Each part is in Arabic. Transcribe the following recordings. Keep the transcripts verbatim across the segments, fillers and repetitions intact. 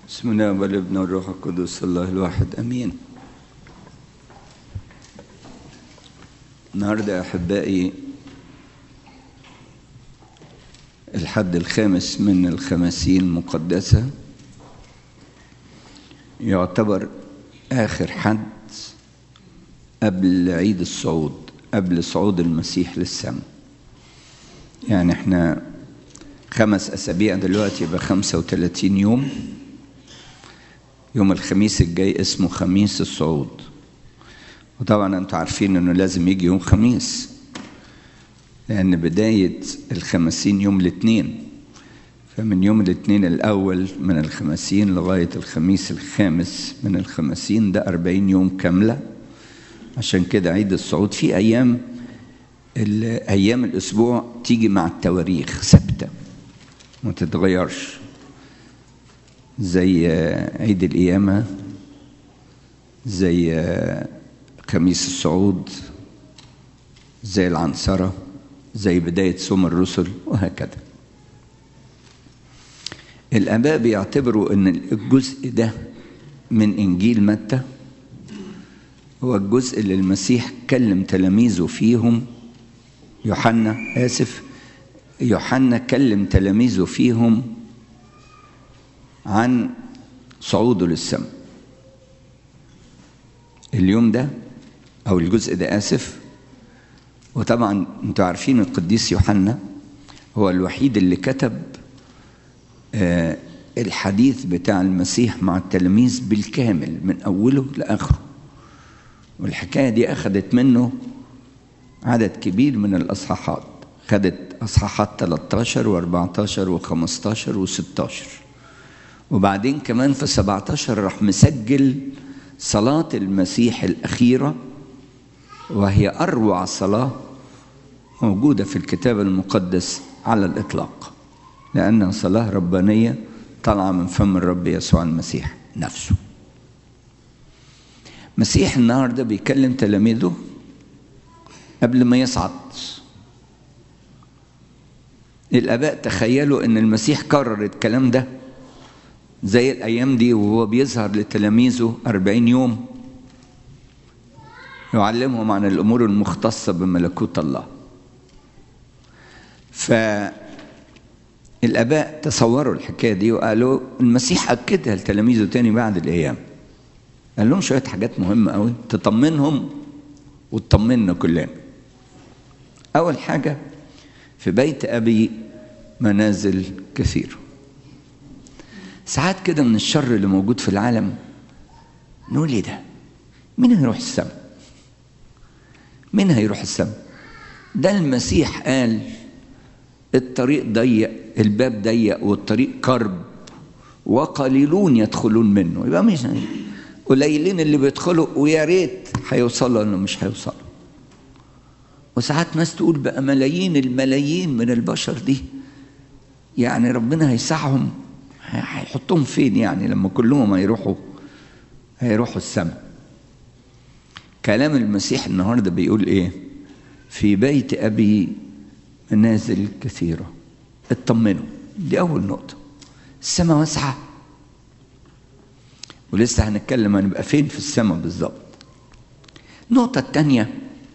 بسم الله والابن والروح القدس الله الواحد امين. النهارده احبائي الحد الخامس من الخمسين المقدسه، يعتبر اخر حد قبل عيد الصعود، قبل صعود المسيح للسماء. يعني احنا خمس اسابيع دلوقتي، يبقى خمسة وثلاثين يوم. يوم الخميس الجاي اسمه خميس الصعود، وطبعا انتوا عارفين انه لازم يجي يوم خميس، لان بداية الخمسين يوم الاثنين، فمن يوم الاثنين الاول من الخمسين لغاية الخميس الخامس من الخمسين، ده أربعين يوم كاملة. عشان كده عيد الصعود في ايام ايام الاسبوع تيجي مع التواريخ ثابتة ما تتغيرش، زي عيد القيامة، زي خميس الصعود، زي العنصرة، زي بداية صوم الرسل، وهكذا. الآباء بيعتبروا أن الجزء ده من إنجيل متى هو الجزء اللي المسيح كلم تلاميذه فيهم. يوحنا آسف يوحنا كلم تلاميذه فيهم عن صعوده للسماء. اليوم ده أو الجزء ده آسف وطبعا انتوا عارفين القديس يوحنا هو الوحيد اللي كتب آه الحديث بتاع المسيح مع التلاميذ بالكامل من أوله لآخره، والحكاية دي أخذت منه عدد كبير من الأصحاحات. خدت أصحاحات ثلاثة عشر وأربعة عشر وخمسة عشر وستة عشر، وبعدين كمان في سبعة عشر راح مسجل صلاة المسيح الأخيرة، وهي أروع صلاة موجودة في الكتاب المقدس على الإطلاق، لأنها صلاة ربانية طالعة من فم الرب يسوع المسيح نفسه. مسيح النهارده بيكلم تلاميذه قبل ما يصعد. الآباء تخيلوا أن المسيح كرر الكلام ده زي الأيام دي وهو بيظهر لتلاميذه أربعين يوم يعلمهم عن الأمور المختصة بملكوت الله. فالآباء تصوروا الحكاية دي وقالوا المسيح أكدها لتلاميذه تاني بعد الأيام، قال لهم شوية حاجات مهمة قوي تطمنهم وتطمننا كلنا. أول حاجة، في بيت أبي منازل كثير. ساعات كده من الشر اللي موجود في العالم نقول ايه ده؟ مين هيروح السماء؟ مين هيروح السماء؟ ده المسيح قال الطريق ضيق، الباب ضيق والطريق كرب وقليلون يدخلون منه. يبقى مش قليلين اللي بيدخلوا، ويا ريت هيوصلوا انه مش هيوصلوا. وساعات ناس تقول بقى ملايين الملايين من البشر دي، يعني ربنا هيسعهم، هيحطهم فين يعني لما كلهم هيروحوا هيروحوا السماء؟ كلام المسيح النهارده بيقول ايه؟ في بيت ابي منازل كثيره. اطمنوا، دي اول نقطه. السماء واسعه، ولسه هنتكلم هنبقى فين في السماء بالظبط. النقطه الثانيه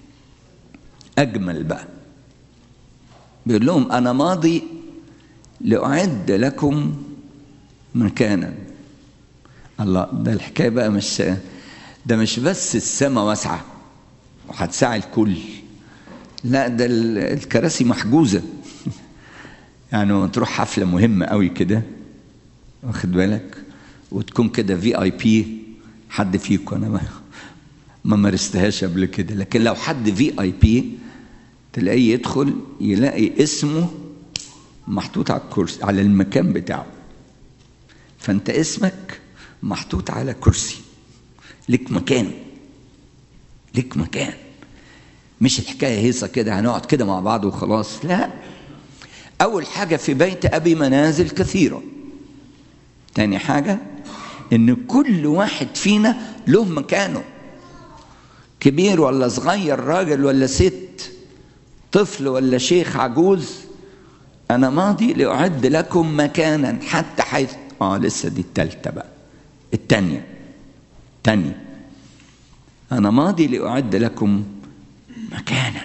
اجمل بقى، بيقول لهم انا ماضي لاعد لكم مكانا. الله، ده الحكايه بقى مش ده مش بس السماء واسعه وهتساعي الكل، لا ده الكراسي محجوزه. يعني لما تروح حفله مهمه قوي كده، واخد بالك، وتكون كده في اي بي، حد فيكم، انا ما ما مارستهاش قبل كده، لكن لو حد في اي بي تلاقيه يدخل يلاقي اسمه محطوط على الكرسي، على المكان بتاعه. فانت اسمك محطوط على كرسي، لك مكان، لك مكان. مش الحكايه هيصه كده هنقعد كده مع بعض وخلاص، لا. اول حاجه في بيت ابي منازل كثيره. تاني حاجه ان كل واحد فينا له مكانه، كبير ولا صغير، راجل ولا ست، طفل ولا شيخ عجوز، أنا ماضي لأعد لكم مكانا حتى حيث آه لسه دي التالتة بقى، التانية التانية أنا ماضي لأعد لكم مكانا.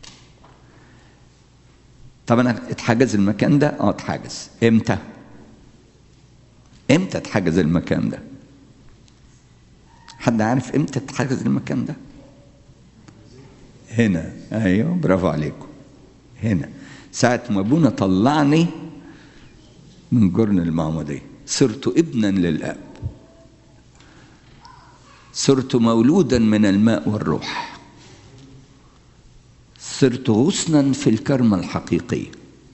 طب أنا اتحجز المكان ده؟ آه اتحجز. إمتى؟ إمتى اتحجز المكان ده؟ حد عارف إمتى اتحجز المكان ده؟ هنا. أيوه برافو عليكم. هنا ساعة ما أبونا طلعني من جرن المعمودية صرت ابنا للآب، صرت مولودا من الماء والروح، صرت غصنا في الكرمة الحقيقية،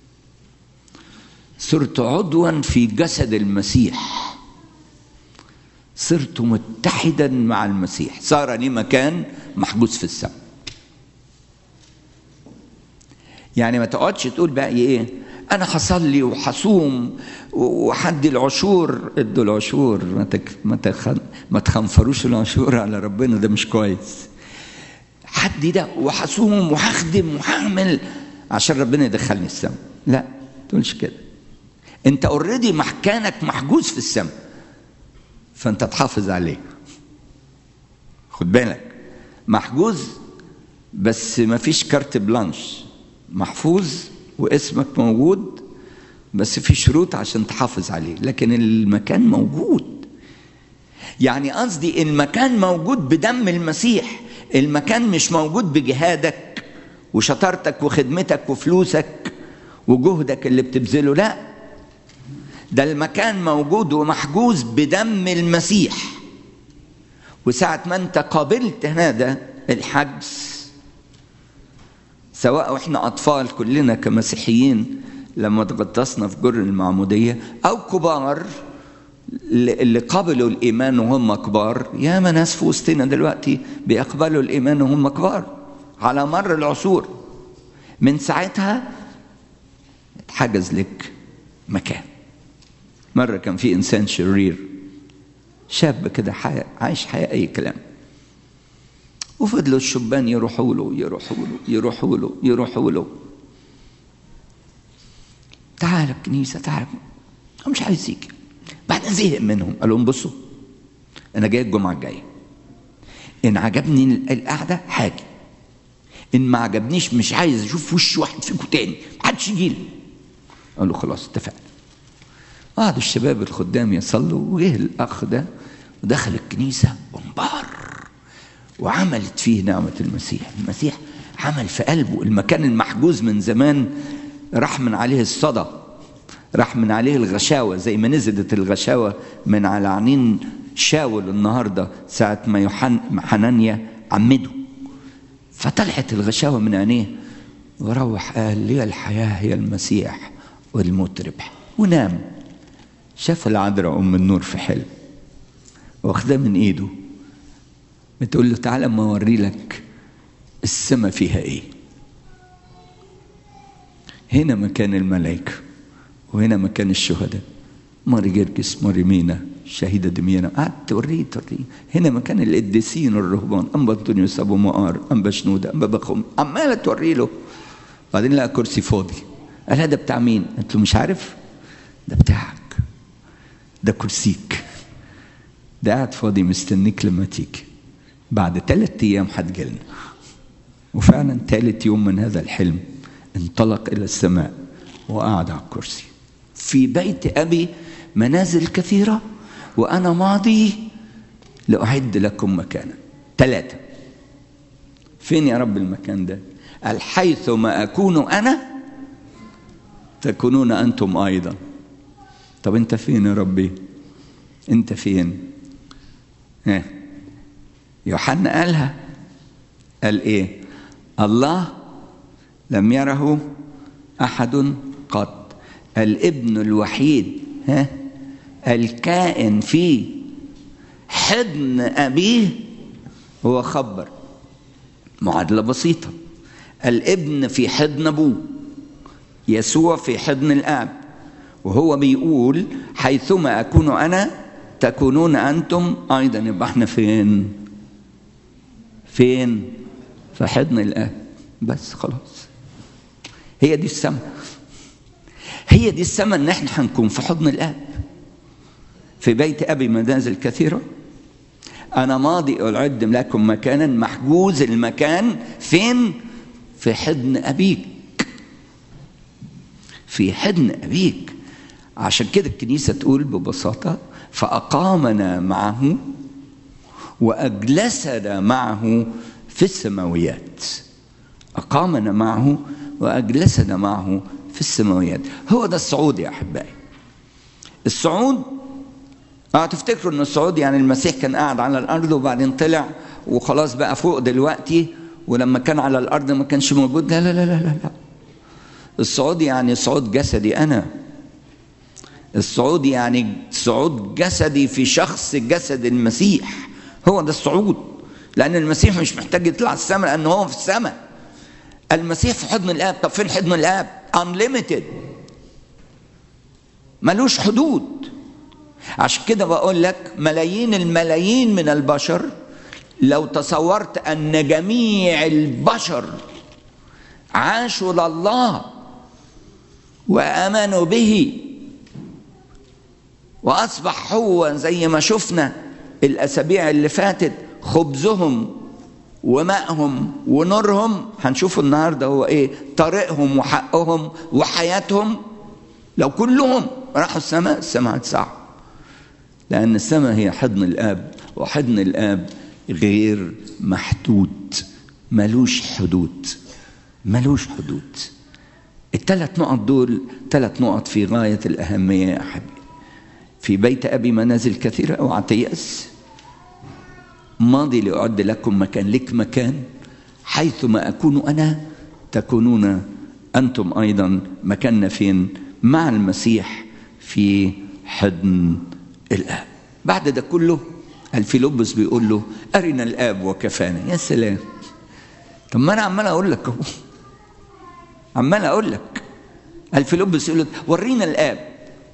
صرت عضوا في جسد المسيح، صرت متحدا مع المسيح، صار لي مكان محجوز في السماء. يعني ما تقعدش تقول بقى ايه انا حصلي وحصوم وحد العشور، ادوا العشور، ما تك ما, تخن ما تخنفروش العشور على ربنا، ده مش كويس. حد ده وحصوم وهخدم وهعمل عشان ربنا يدخلني السماء، لا ما تقولش كده. انت اوريدي مكانك محجوز في السماء، فانت تحافظ عليه. خد بالك محجوز بس ما فيش كارت بلانش، محفوظ واسمك موجود بس في شروط عشان تحافظ عليه، لكن المكان موجود. يعني قصدي المكان موجود بدم المسيح، المكان مش موجود بجهادك وشطارتك وخدمتك وفلوسك وجهدك اللي بتبذله، لا، ده المكان موجود ومحجوز بدم المسيح. وساعة ما انت قابلت هذا الحجز، سواء احنا اطفال كلنا كمسيحيين لما تغطسنا في جر المعمودية، او كبار اللي قبلوا الايمان وهم كبار. يا ما ناس في وسطنا دلوقتي بيقبلوا الايمان وهم كبار على مر العصور. من ساعتها اتحجز لك مكان. مرة كان في انسان شرير، شاب كده عايش حياة اي كلام، وفضلوا الشبان يروحوا له يروحوا له يروحوا له يروحوا له تعال الكنيسة تعال، هو مش عايز يجي. بعدين زهق منهم، قال لهم بصوا انا جاي الجمعة الجاية، ان عجبني القعدة حاجة، ان ما عجبنيش مش عايز اشوف وش واحد فيكم تاني، محدش يجي لي. قال له خلاص اتفقنا. قعدوا الشباب الخدام يصلوا، وجه الاخ ده ودخل الكنيسة وانبهر، وعملت فيه نعمة المسيح. المسيح عمل في قلبه المكان المحجوز من زمان، راح من عليه الصدى، راح من عليه الغشاوة، زي ما نزلت الغشاوة من على عينين شاول النهاردة ساعة ما يوحنا حنانيا عمده، فطلعت الغشاوة من عينيه وروح قال لي الحياة هي المسيح والموت ربح، ونام. شاف العذراء أم النور في حلم واخداه من ايده بتقول له تعالى ما اوري لك السما فيها ايه. هنا مكان الملائكة وهنا مكان الشهداء، ماري جرجس، ماري مينا، شهيدة دميانة، قعدت توريه توريه. هنا مكان القديسين الرهبان، أنبا أنطونيوس أبو مقار، أنبا شنودة، أنبا بخوم، عمالة توري له. بعدين لقى كرسي فاضي، قال هذا بتاع مين؟ قلت له مش عارف، ده بتاعك، ده كرسيك، ده قاعد فاضي مستنيك لما تيجي. بعد ثلاثة أيام هتجيلنا. وفعلا ثالث يوم من هذا الحلم انطلق إلى السماء وقعد على الكرسي. في بيت أبي منازل كثيرة وأنا ماضي لأعد لكم مكانا. ثلاثة. فين يا رب المكان ده؟ قال حيثما أكون أنا تكونون أنتم أيضا. طب أنت فين يا ربي؟ أنت فين؟ ها يوحنا قالها، قال إيه؟ الله لم يره أحد قط، الابن الوحيد ها الكائن في حضن أبيه هو خبر. معادلة بسيطة، الابن في حضن أبوه، يسوع في حضن الآب، وهو بيقول حيثما أكون أنا تكونون أنتم أيضا. يبقى احنا فين؟ فين؟ في حضن الآب. بس خلاص، هي دي السماء. هي دي السماء، ان احنا هنكون في حضن الآب. في بيت أبي منازل كثيرة، أنا ماضي أعد لكم مكانا. محجوز المكان فين؟ في حضن أبيك، في حضن أبيك. عشان كده الكنيسة تقول ببساطة: فأقامنا معه وأجلسنا معه في السماويات. أقامنا معه وأجلسنا معه في السماويات. هو ده الصعود يا أحبائي. الصعود، اه تفتكروا ان الصعود يعني المسيح كان قاعد على الارض وبعدين طلع وخلاص بقى فوق دلوقتي، ولما كان على الارض ما كانش موجود؟ لا لا لا لا لا. الصعود يعني صعود جسدي انا. الصعود يعني صعود جسدي في شخص جسد المسيح. هو ده الصعود. لان المسيح مش محتاج يطلع السماء لانه هو في السماء. المسيح في حضن الآب. طب فين حضن الآب؟ unlimited، ملوش حدود. عشان كده بقول لك ملايين الملايين من البشر، لو تصورت أن جميع البشر عاشوا لله وآمنوا به وأصبح هو زي ما شفنا الأسابيع اللي فاتت خبزهم وماءهم ونورهم، هنشوف النهاردة هو إيه؟ طريقهم وحقهم وحياتهم. لو كلهم راحوا السماء، السماء هتسعى، لأن السماء هي حضن الآب، وحضن الآب غير محدود، ملوش حدود، ملوش حدود. الثلاث نقط دول ثلاث نقط في غاية الأهمية يا حبيبي. في بيت أبي منازل كثيرة، اوعى تيأس. ماضي لأعد لكم مكان. لك مكان حيثما أكون أنا تكونون أنتم أيضا. مكاننا فين؟ مع المسيح في حضن الآب. بعد ده كله الفيلبس بيقول له: أرنا الآب وكفانا. يا سلام! طب ما أنا عمال أقول لك أهو، عمال أقول لك. الفيلبس يقول له: ورينا الآب.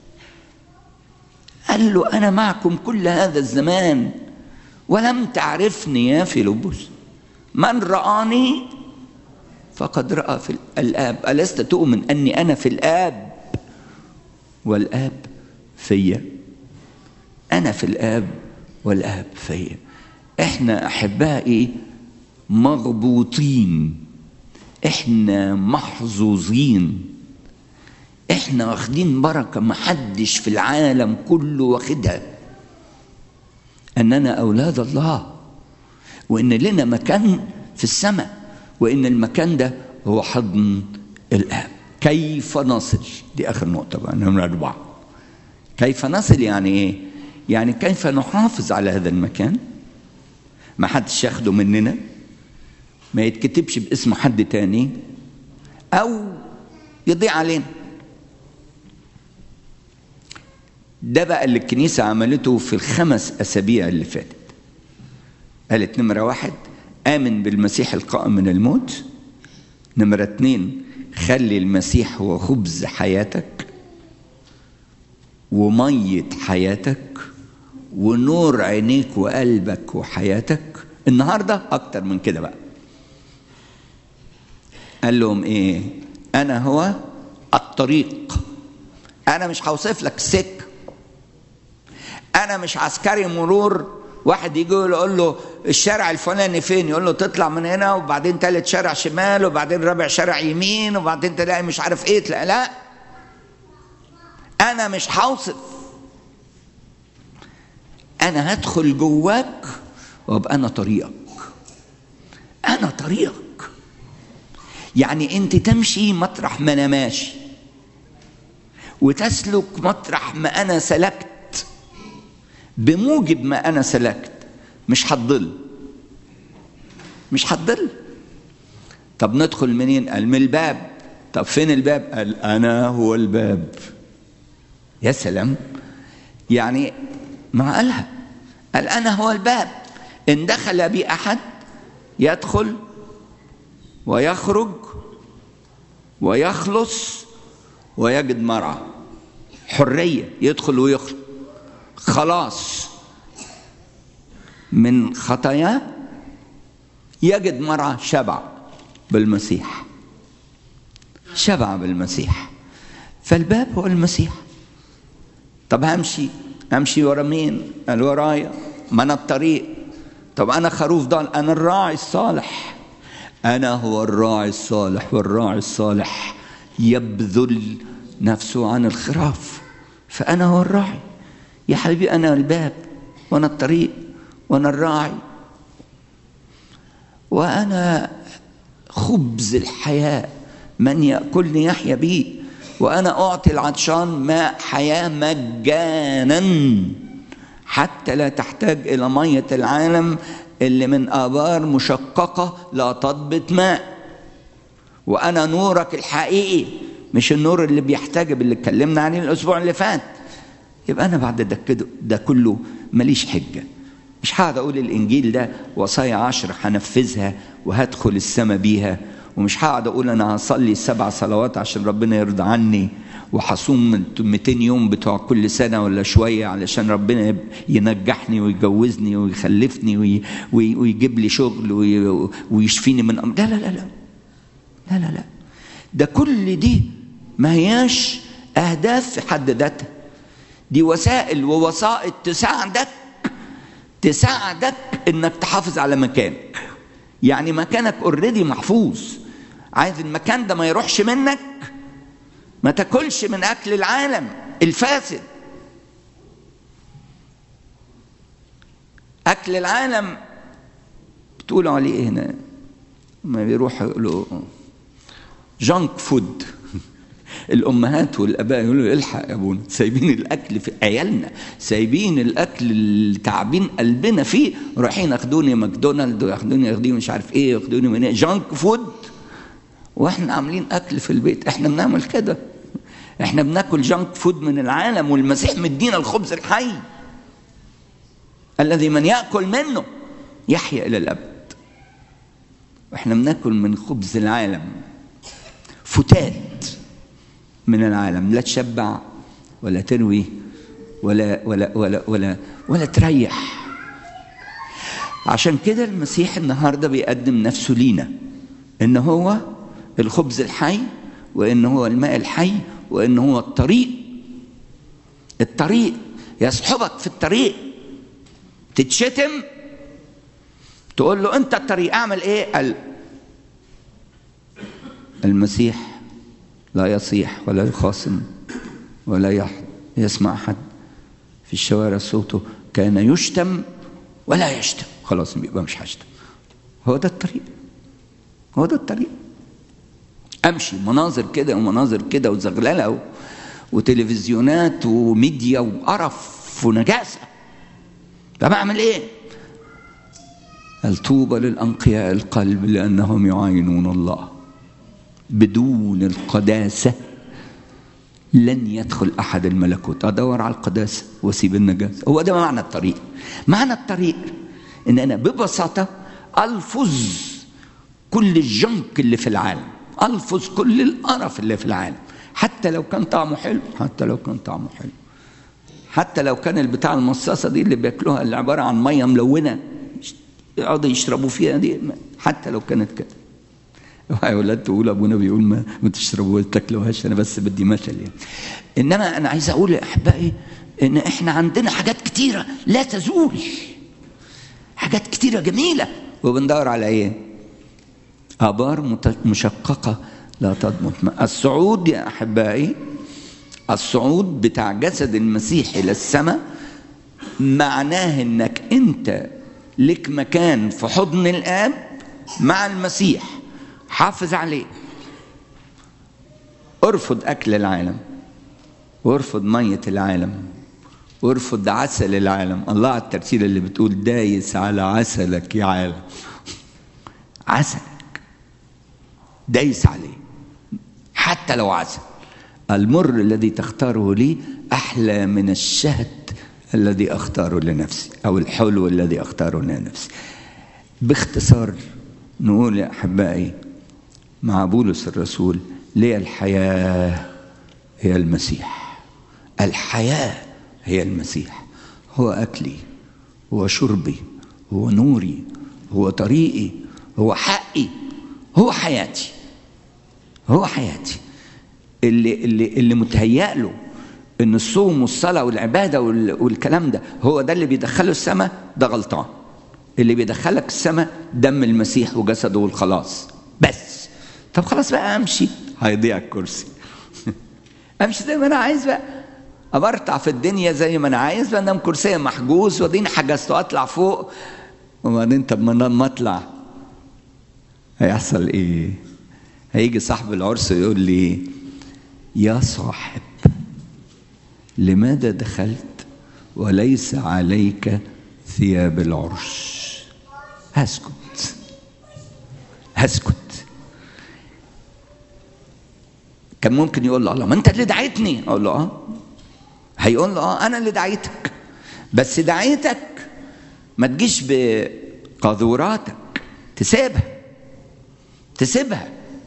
قال له: أنا معكم كل هذا الزمان ولم تعرفني يا فيلبس، من رآني فقد رأى في الآب. ألست تؤمن أني أنا في الآب والآب فيا؟ أنا في الآب والآب فيا. إحنا أحبائي مغبوطين، إحنا محظوظين، إحنا واخدين بركة محدش في العالم كله واخدها، أننا أولاد الله، وإن لنا مكان في السماء، وإن المكان ده هو حضن الآب. كيف نصل؟ دي آخر نقطة بقى، نمرة أربعة. كيف نصل يعني إيه؟ يعني كيف نحافظ على هذا المكان، ما حدش ياخده مننا، ما يتكتبش باسم حد تاني أو يضيع علينا. ده بقى اللي الكنيسة عملته في الخمس أسابيع اللي فاتت. قالت: نمرة واحد، آمن بالمسيح القائم من الموت. نمرة اتنين، خلي المسيح هو خبز حياتك ومية حياتك ونور عينيك وقلبك وحياتك. النهاردة أكتر من كده بقى. قال لهم إيه؟ أنا هو الطريق. أنا مش هوصف لك السكة، أنا مش عسكري مرور واحد يجي يقول له الشارع الفلاني فين، يقول له تطلع من هنا وبعدين تالت شارع شمال وبعدين رابع شارع يمين وبعدين تلاقي مش عارف ايه تلاقي. لا، انا مش هوصف، انا هدخل جواك وابقى انا طريقك. انا طريقك، يعني انت تمشي مطرح ما انا ماشي وتسلك مطرح ما انا سلكت بموجب ما انا سلكت. مش هتضل، مش هتضل. طب ندخل منين؟ قال من الباب. طب فين الباب؟ قال انا هو الباب. يا سلام! يعني ما قالها، قال انا هو الباب، ان دخل بي احد يدخل ويخرج ويخلص ويجد مرعى. حرية، يدخل ويخرج، خلاص من خطاياه، يجد مرعى، شبع بالمسيح، شبع بالمسيح. فالباب هو المسيح. طب همشي امشي ورا مين؟ قال ورايا، ما انا الطريق. طب انا خروف ضال، انا الراعي الصالح. انا هو الراعي الصالح، والراعي الصالح يبذل نفسه عن الخراف. فانا هو الراعي يا حبيبي، انا الباب وانا الطريق وانا الراعي، وانا خبز الحياه، من ياكلني يحيا بي، وانا اعطي العطشان ماء حياه مجانا، حتى لا تحتاج الى ميه العالم اللي من ابار مشققه لا تضبط ماء. وانا نورك الحقيقي، مش النور اللي بيحتجب اللي اتكلمنا عليه الاسبوع اللي فات. يبقى انا بعد ده كده ده كله ماليش حجه، مش هقعد اقول الانجيل ده وصايا عشر هنفذها وهدخل السما بيها، ومش هقعد اقول انا هصلي سبع صلوات عشان ربنا يرضى عني، وحصوم مئتين يوم بتوع كل سنه ولا شويه علشان ربنا ينجحني ويجوزني ويخلفني وي وي ويجيب لي شغل وي ويشفيني من أمر. لا لا لا لا لا لا لا ده كل دي ما هياش اهداف في حد ذاتها، دي وسائل ووسائط تساعدك تساعدك انك تحافظ على مكانك. يعني مكانك اوريدي محفوظ، عايز المكان ده ما يروحش منك، ما تاكلش من اكل العالم الفاسد. اكل العالم بتقولوا عليه ايه هنا؟ ما بيروحوا يقولوا جانك فود. الامهات والاباء يقولوا الحق يا ابونا، سايبين الاكل في عيالنا، سايبين الاكل اللي تعبين قلبنا فيه، رايحين ياخدوني ماكدونالد وياخدوني ياخدوني مش عارف ايه، ياخدوني من ايه، جانك فود، واحنا عاملين اكل في البيت. احنا بنعمل كده، احنا بناكل جانك فود من العالم، والمسيح مدينا الخبز الحي الذي من ياكل منه يحيا الى الابد. واحنا بناكل من خبز العالم، فتات من العالم، لا تشبع ولا تروي ولا ولا ولا ولا ولا تريح. عشان كده المسيح النهارده بيقدم نفسه لينا، ان هو الخبز الحي، وان هو الماء الحي، وان هو الطريق. الطريق يسحبك في الطريق، تتشتم تقول له انت الطريق، اعمل ايه؟ قال المسيح لا يصيح ولا يخاصم ولا يسمع أحد في الشوارع صوته، كان يشتم ولا يشتم. خلاص يبقى مش هشتم. هو ده الطريق، هو ده الطريق. امشي مناظر كده ومناظر كده وزغلله وتلفزيونات وميديا وقرف ونجاسه، طب اعمل ايه؟ الطوبى للانقياء القلب لانهم يعاينون الله. بدون القداسة لن يدخل أحد الملكوت. أدور على القداسة وأسيب النجاسة. هو ده معنى الطريق. معنى الطريق إن أنا ببساطة ألفظ كل الجنك اللي في العالم، ألفظ كل القرف اللي في العالم، حتى لو كان طعمه حلو، حتى لو كان طعمه حلو، حتى لو كان البتاع المصاصة دي اللي بياكلوها اللي عبارة عن مية ملونة يقعدوا يشربوا فيها دي، حتى لو كانت كده. يا ولاد تقول ابونا بيقول ما, ما تشربوها تاكلوهاش، انا بس بدي مثل يعني. انما انا عايز اقول يا احبائي ان احنا عندنا حاجات كتيره لا تزول، حاجات كتيره جميله، وبندور على ايه؟ ابار مشققه لا تضمن ماء. الصعود يا احبائي، الصعود بتاع جسد المسيح الى السماء معناه انك انت لك مكان في حضن الاب مع المسيح. حافظ عليه، ارفض اكل العالم، وارفض ميه العالم، وارفض عسل العالم. الله على الترتيله اللي بتقول دايس على عسلك يا عالم. عسلك دايس عليه حتى لو عسل. المر الذي تختاره لي احلى من الشهد الذي اختاره لنفسي، او الحلو الذي اختاره لنفسي. باختصار نقول يا احبائي مع بولس الرسول، ليه الحياة هي المسيح. الحياة هي المسيح، هو أكلي، هو شربي، هو نوري، هو طريقي، هو حقي، هو حياتي، هو حياتي. اللي اللي اللي متهيأ له ان الصوم والصلاه والعباده والكلام ده هو ده اللي بيدخله السماء، ده غلطان. اللي بيدخلك السماء دم المسيح وجسده والخلاص بس. طب خلاص بقى امشي، هيضيع الكرسي. امشي زي ما انا عايز بقى، ابرطع في الدنيا زي ما انا عايز بقى، انام كرسي محجوز واديني حجزته اطلع فوق. وبعدين طب ما اطلع هيحصل ايه؟ هيجي صاحب العرس يقول لي يا صاحب لماذا دخلت وليس عليك ثياب العرس؟ هسكت هسكت. كان ممكن يقول له الله ما انت اللي دعيتني، اقول له اه. هيقول له اه انا اللي دعيتك، بس دعيتك ما تجيش بقاذوراتك، تسيبها تسيبها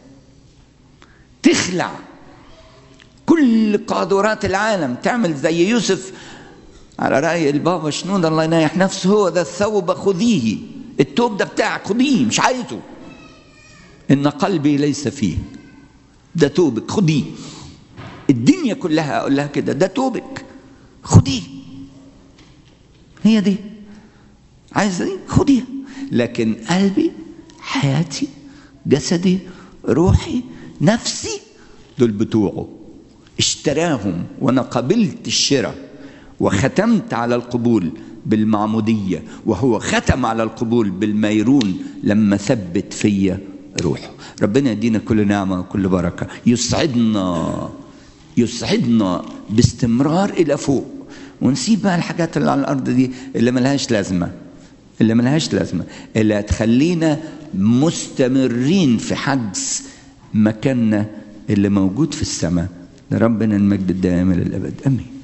تخلع كل قاذورات العالم، تعمل زي يوسف على رأي البابا شنود الله ينايح نفسه، هو ذا الثوب خذيه، التوب ده بتاعك خذيه، مش عايزه، إن قلبي ليس فيه، ده توبك خذيه. الدنيا كلها أقول لها كده، ده توبك خذيه، هي دي عايزة دي خذيها. لكن قلبي حياتي جسدي روحي نفسي دول بتوعه، اشتراهم وانا قبلت الشراء وختمت على القبول بالمعمودية، وهو ختم على القبول بالميرون لما ثبت فيا روحه. ربنا يدينا كل نعمة وكل بركة، يسعدنا يسعدنا باستمرار إلى فوق، ونسيب بقى الحاجات اللي على الأرض دي اللي ملهاش لازمة، اللي ملهاش لازمة اللي هتخلينا مستمرين في حجز مكاننا اللي موجود في السماء. لربنا المجد الدائم للأبد، آمين.